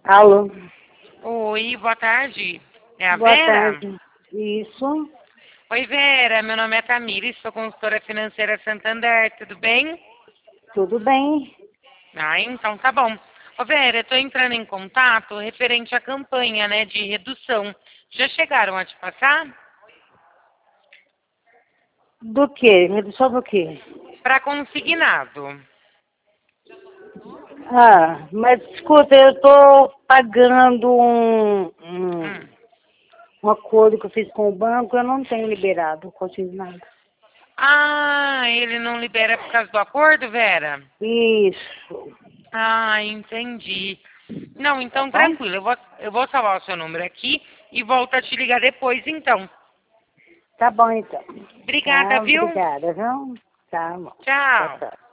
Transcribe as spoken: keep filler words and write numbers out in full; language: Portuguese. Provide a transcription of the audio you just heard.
Alô? Oi, boa tarde. É a Boa Vera? tarde. Isso? Oi, Vera. Meu nome é Tamires, sou consultora financeira Santander. Tudo bem? Tudo bem? Ah, então tá bom. Ô, Vera, eu tô entrando em contato referente à campanha, né, de redução. Já chegaram a te passar? Do quê? Redução do quê? Para consignado. Ah, mas escuta, eu tô pagando um, um, Hum. um acordo que eu fiz com o banco, eu não tenho liberado consignado. Ah, ele não libera por causa do acordo, Vera? Isso. Ah, entendi. Não, Tá então bom? tranquilo. Eu vou, eu vou salvar o seu número aqui e volto a te ligar depois, então. Tá bom, então. Obrigada, Tá, viu? obrigada, viu? Tá bom. Tchau, Tchau. tchau.